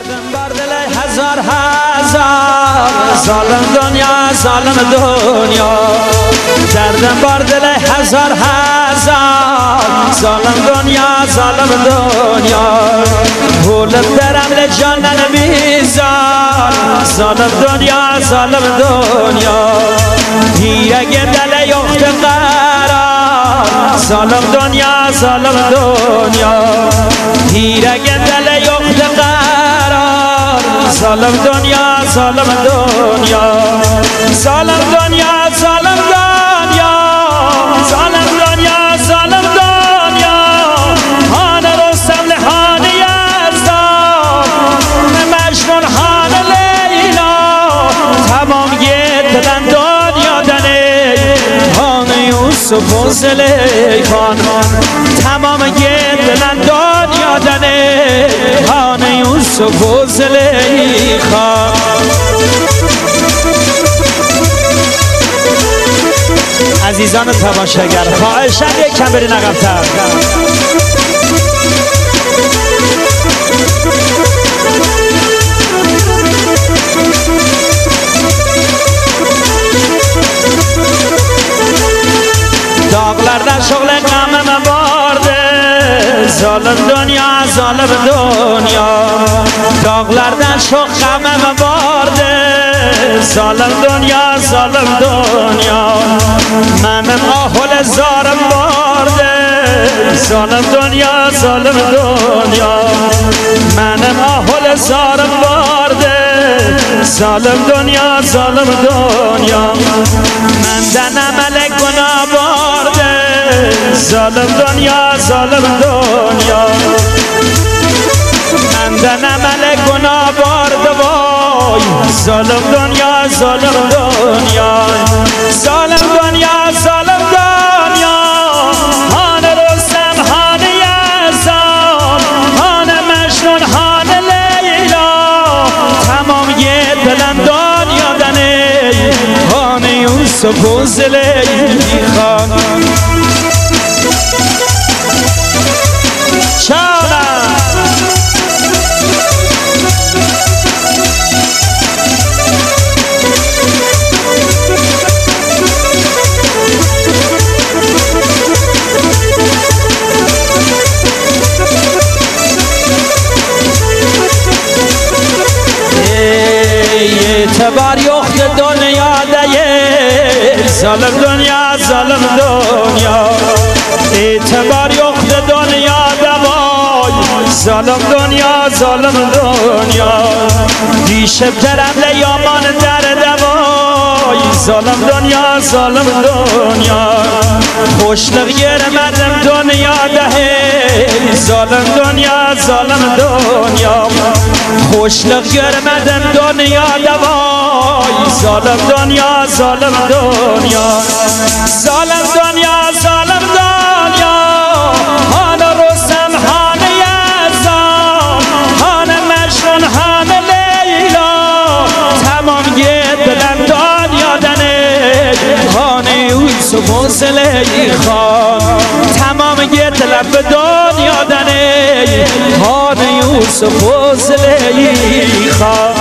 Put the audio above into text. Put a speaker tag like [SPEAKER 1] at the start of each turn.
[SPEAKER 1] دردم بر دل هزار ظالم دنیا ظالم دنیا دردم بر دل هزار ظالم دنیا ظالم دنیا بولم درم لجانن بیزار ظالم دنیا ظالم دنیا هیرگ دل یخت قرار ظالم دنیا ظالم دنیا هیرگ دل یخت قرار ظالم دنیا ظالم دنیا ظالم دنیا ظالم دنیا ظالم دنیا ظالم دنیا هان رستم لحان یزدان مجنون هان لیلا تمام گدلن دنیا دنه هان یوسف و زلیخان تمام گدلن دنیا دنه هان یوسف و زلیخان. عزیزان تماشاگر خواهشاً یک کم برین عقب‌تر. داغlardan şoğle gamım vardı zalim dünya zalim dünya dağlardan çok gamım vardı zalim dünya zalim dünya benim ahul zarım vardı zalim dünya zalim dünya benim ahul zarım vardı zalim dünya zalim dünya menden melek günah vardı zalim dünya zalim dünya menden melek günah vardı vay zalim dünya zalim dünya zalim dünya zalim dünya hane Rüstem hane Yazan hane Mecnun hane Leyla tamam yedilen dünyadan ey hane Yusuf و زلیخان. اعتبار یخت دنیا دیه ظالم دنیا ظالم دنیا اعتبار یخت دنیا دوای ظالم دنیا ظالم دنیا دیشب درم لیامان در دوای ظالم دنیا ظالم دنیا خوشلق گرمدم دنیا دهه ظالم دنیا ظالم دنیا خوشلق گرمدم دنیا دوای ظالم دنیا ظالم دنیا ظالم دنیا ظالم دنیا هان رستم هان یزدان هان مجنون هان لیلا تمام گدلن دنیا دنه هان یوسف و زلیخان تمام گدلن به دنیا دنه هان یوسف و زلیخان.